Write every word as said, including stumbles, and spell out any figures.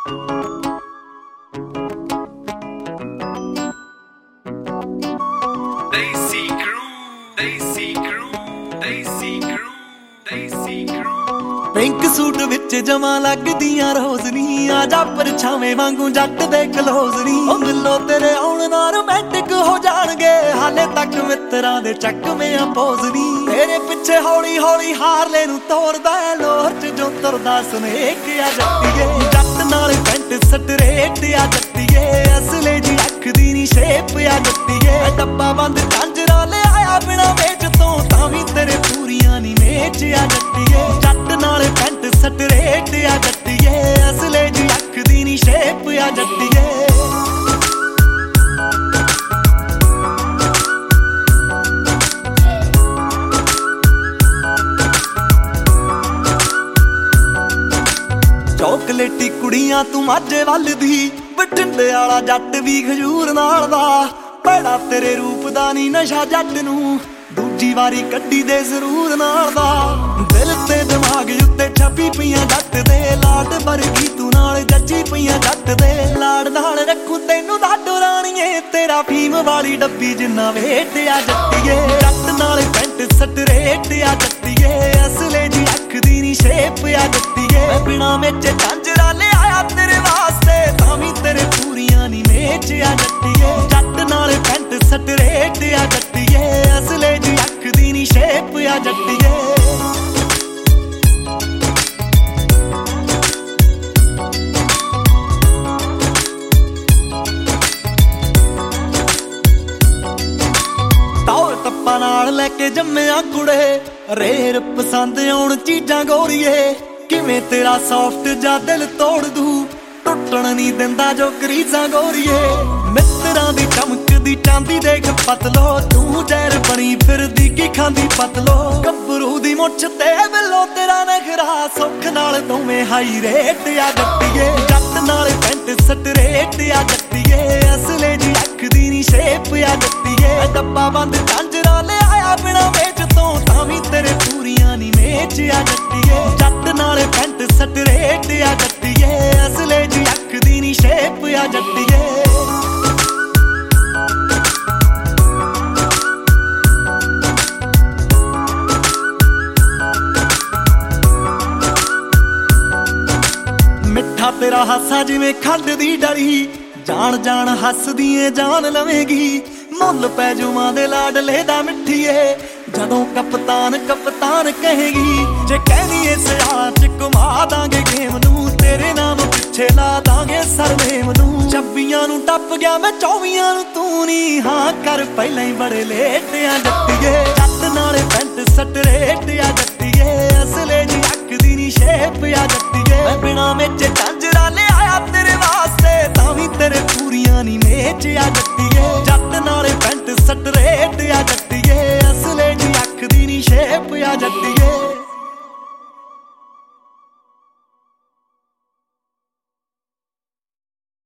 Desi Crew, Desi Crew, Desi Crew, Desi Crew। Pink suit ਵਿੱਚ ਜਮਾਂ ਲੱਗਦੀਆਂ ਰੋਜ਼ਨੀ, ਆ ਜਾ ਪਰਛਾਵੇਂ ਵਾਂਗੂ ਜੱਟ ਦੇ ਕਲੋਜ਼ਨੀ। ਉਹ ਮਿਲੋ ਤੇਰੇ ਆਉਣ ਨਾਲ ਰੋਮਾਂਟਿਕ ਹੋ ਜਾਣਗੇ, ਹਾਲੇ ਤੱਕ ਮਿੱਤਰਾਂ ਦੇ ਚੱਕਵੇਂ ਆ ਪੋਜ਼ਨੀ। ਤੇਰੇ ਪਿੱਛੇ ਹੌਲੀ ਹੌਲੀ ਹਾਰਲੇ ਨੂੰ ਤੋਰਦਾ ਐ, ਲੋਰ ਚ ਜੋ ਤੁਰਦਾ ਸਨੇਕ ਆ ਜੱਟੀਏ। ਜੱਟ ਨਾਲ ਪੈਂਟ ਸਟਰੇਟ ਆ ਜੱਟੀਏ, ਅਸਲੇ ਜੀ ਅੱਖ ਦੀ ਨੀ ਸ਼ੇਪ ਆ ਜੱਟੀਏ। ਡੱਬਾ ਬੰਦ ਝਾਂਜਰਾਂ ਲੈ ਆਇਆ ਬਿਨਾ ਵੇਚ ਤੋਂ, ਤਾਂ ਵੀ ਤੇਰੇ ਪੂਰੀਆਂ ਨੀ ਮੇਚ ਆ ਜੱਟੀਏ। ਜੱਟ ਨਾਲ ਪੈਂਟ ਸਟਰੇਟ ਆ ਜੱਟੀਏ, ਅਸਲੇ ਜੀ ਅੱਖ ਦੀ ਨੀ ਸ਼ੇਪ ਆ ਜੱਟੀਏ। ਚੌਕਲੇਟੀ ਕੁੜੀਆਂ ਤੂੰ ਮਾਝੇ ਵੱਲ ਦੀ, ਬਠਿੰਡੇ ਵਾਲਾ ਜੱਟ ਵੀ ਖਜੂਰ ਨਾਲ ਦਾ। ਬੜਾ ਤੇਰੇ ਰੂਪ ਦਾ ਨੀ ਨਸ਼ਾ ਜੱਟ ਨੂੰ, ਦੂਜੀ ਵਾਰੀ ਕੱਢੀ ਦੇ ਜ਼ਰੂਰ ਨਾਲ ਦਾ। ਦਿਲ ਤੇ ਦਿਮਾਗ ਉੱਤੇ ਛਾਪੀ ਪਈਆਂ ਜੱਟ ਦੇ, ਲਾਡ ਵਰਗੀ ਤੂੰ ਨਾਲ ਜੱਜੀ ਪਈਆਂ ਜੱਟ ਦੇ। ਲਾੜ ਨਾਲ ਰੱਖੂ ਤੈਨੂੰ ਦਾਡੋ ਰਾਣੀਏ, ਤੇਰਾ ਫੀਮ ਵਾਲੀ ਡੱਬੀ ਜਿੰਨਾ ਵੇਟ ਆ ਜੱਟੀਏ। ਜੱਟ ਨਾਲ ਪੈਂਟ ਸਟਰੇਟ ਆ ਜੱਟੀਏ, ਅਸਲੇ ਜੀ ਅੱਖ ਦੀ ਨੀ ਸ਼ੇਪ ਆ ਜੱਟੀਏ। ਮੈਂ ਬਿਨਾ ਵਿੱਚ ਝਾਂਜਰਾਂ ਲੈ ਆਇਆ ਤੇਰੇ ਵਾਸਤੇ, ਤਾਂ ਵੀ ਤੇਰੇ ਪੂਰੀਆਂ ਨੀ ਮੇਚ ਆ ਜੱਟੀਏ। ਜੱਟ ਨਾਲ ਪੈਂਟ ਸਟਰੇਟ ਆ ਜੱਟੀਏ, ਅਸਲੇ ਜੀ ਅੱਖ ਦੀ ਨੀ ਸ਼ੇਪ ਆ ਜੱਟੀਏ। ਟੱਪਾ ਨਾਲ ਲੈ ਕੇ ਜੰਮਿਆ ਕੁੜੇ, ਰੇਰ ਪਸੰਦ ਆਉਣ ਚੀਜ਼ਾਂ ਗੋਰੀਏ। ਕਿਵੇਂ ਤੇਰਾ ਸੌਫਟ ਜਾ ਦਿਲ ਤੋੜ ਦੂ, ਟੁੱਟਣ ਨਹੀਂ ਦਿੰਦਾ ਜੋ ਕਰੀਜ਼ਾਂ ਗੋਰੀਏ। ਮਿੱਤਰਾਂ ਦੀ ਚਮਕਦੀ ਚਾਂਦੀ ਦੇਖ ਪਤਲੋ, ਤੂੰ ਜ਼ਹਿਰ ਬਣੀ ਫਿਰਦੀ ਕੀ ਖਾਂਦੀ ਪਤਲੋ। ਗੱਭਰੂ ਦੀ ਮੁੱਛ ਤੇ ਬਿੱਲੋ ਤੇਰਾ ਨਖਰਾ, ਸੁੱਖ ਨਾਲ ਦੋਵੇਂ ਹਾਈ ਰੇਟ ਆ ਜੱਟੀਏ। ਜੱਟ ਨਾਲ ਪੈਂਟ ਸਟਰੇਟ ਆ ਜੱਟੀਏ, ਅਸਲੇ ਜੀ ਅੱਖ ਦੀ ਨੀ ਸ਼ੇਪ ਆ ਜੱਟੀਏ। ਡੱਬਾ ਬੰਦ ਝਾਂਜਰਾਂ ਲੈ ਆਇਆ ਬਿਨਾ ਵੇਚ ਤੋਂ, ਤਾਂ ਵੀ ਤੇਰੇ ਪੂਰੀਆਂ ਨੀ ਮੇਚ ਆ ਜੱਟੀਏ। ਜੱਟ ਨਾਲ ਪੈਂਟ ਸਟਰੇਟ ਆ ਜੱਟੀਏ, ਅਸਲੇ ਜੀ ਅੱਖ ਦੀ ਨੀ ਸ਼ੇਪ ਆ ਜੱਟੀਏ। ਮਿੱਠਾ ਤੇਰਾ ਹਾਸਾ ਜਿਵੇਂ ਖੰਡ ਦੀ ਡਰੀ, ਜਾਣ ਜਾਣ ਹੱਸਦੀ ਏ ਜਾਨ ਲਵੇਂਗੀ। ਮੁੱਲ ਪੈ ਜੂਆਂ ਦੇ ਲਾਡਲੇ ਦਾ ਮਿੱਠੀਏ, ਜਦੋਂ ਕਪਤਾਨ ਕਪਤਾਨ ਕਹੇਗੀ। ਜੇ ਕਹਿਨੀ ਏ ਸਿਆਲਾਂ ਚ ਘੁਮਾ ਦਾਂਗੇ ਗੇਮ ਨੂੰ, ਤੇਰੇ ਨਾਮ ਪਿੱਛੇ ਲਾ ਦਾਂਗੇ ਸਰਨੇਮ ਨੂੰ। ਛੱਬੀਆਂ ਨੂੰ ਟੱਪ ਗਿਆ ਮੈਂ ਚੌਵੀਆਂ ਨੂੰ ਤੂੰ ਨੀ, ਹਾਂ ਕਰ ਪਹਿਲਾਂ ਹੀ ਬੜੇ ਲੇਟ ਆ ਜੱਟੀਏ। ਜੱਟ ਨਾਲ ਪੈਂਟ ਸਟਰੇਟ ਆ ਜੱਟੀਏ, ਅਸਲੇ ਜੀ ਅੱਖ ਦੀ ਨੀ ਸ਼ੇਪ ਆ ਜੱਟੀਏ। ਮੈਂ ਬਿਨਾ ਵਿੱਚ ਝਾਂਜਰਾਂ ਲੈ ਆਇਆ ਤੇਰੇ ਵਾਸਤੇ, ਤਾਂ ਵੀ ਤੇਰੇ ਪੂਰੀਆਂ ਨੀ ਮੇਚ ਆ ਜੱਟੀਏ।